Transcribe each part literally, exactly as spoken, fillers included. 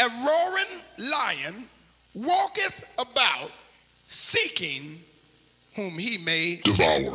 a roaring lion walketh about, seeking whom he may devour.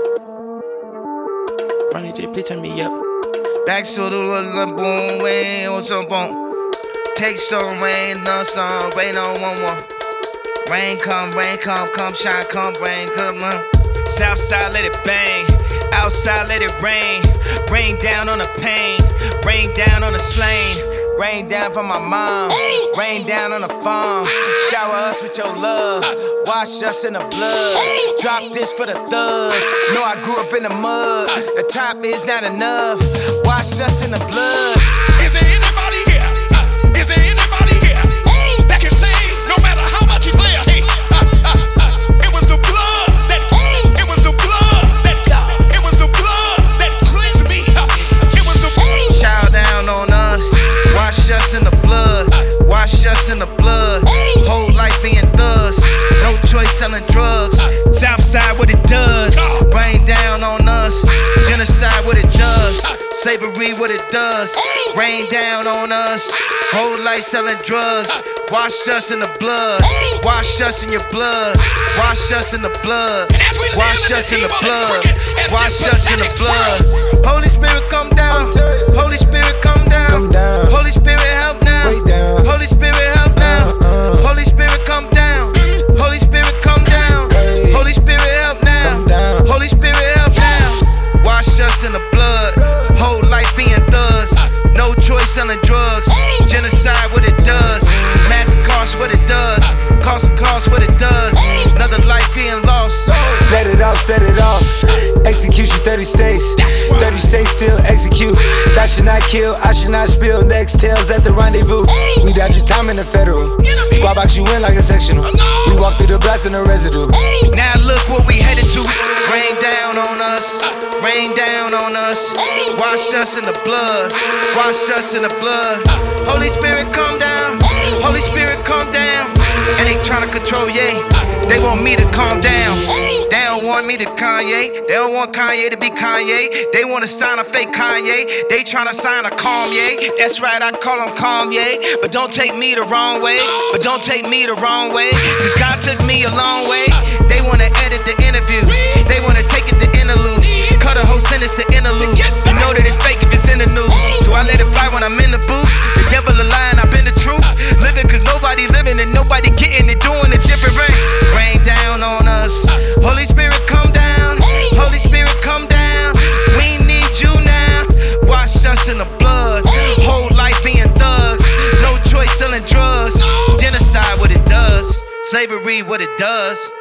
Ronnie J, please turn me up. Back to the little boom, way on some boom. Take some rain, no sun, rain on one one. Rain come, rain come, come shine, come rain, come on. Southside let it bang, outside let it rain. Rain down on the pain, rain down on the slain. Rain down from my mom, rain down on the farm. Shower us with your love, wash us in the blood. Drop this for the thugs, know I grew up in the mud. The top is not enough, wash us in the blood. Is there anybody here? Uh, is there anybody here uh, that can say no matter how much you play a hate? Uh, uh, uh, it was the blood that, uh, it was the blood that, uh, it was the blood that cleansed me. Uh, it was the blood. Shower down on us. Wash us in the blood, wash us in the blood. Whole life being thugs, no choice selling drugs. Southside what it does, rain down on us. Genocide what it does, slavery what it does. Rain down on us, whole life selling drugs. Wash us in the blood, wash us in your blood. Wash us in the blood, wash us in the blood. Wash us in the blood. Holy Spirit come down, Holy Spirit come down. Holy Spirit help now, Holy Spirit help now. Holy Spirit come down, Holy Spirit come down. Holy Spirit help now, Holy Spirit help now. Wash us in the blood, whole life being thugs. No choice selling drugs, genocide what it does. Mass cost what it does, cost cost what it does. Another life being lost. Let it off, set it off. Execution thirty states, thirty states still execute. That should not kill, I should not spill. Next tails at the rendezvous. We dodge your time in the federal. Squad box you in like a sectional. We walk through the blast in the residue. Now look what we headed to. Rain down on us, rain down on us. Wash us in the blood, wash us in the blood. Holy Spirit come down, Holy Spirit come down. And they tryna control, yeah. They want me to calm down. They don't want me to Kanye. They don't want Kanye to be Kanye. They wanna sign a fake Kanye. They tryna sign a Kanye. That's right, I call him Kanye. But don't take me the wrong way. But don't take me the wrong way. Cause God took me a long way. They wanna edit the interviews. They wanna take it to interludes. Cut a whole sentence to interlude. You know that it's fake if it's in the news. So I let it fly when I'm in the booth. The devil a lie and I've been the truth. Living cause nobody living and nobody getting it. Doing it different. Rain down on us. Holy Spirit come down, Holy Spirit come down. We need you now. Wash us in the blood, whole life being thugs. No choice selling drugs. Genocide what it does, slavery what it does.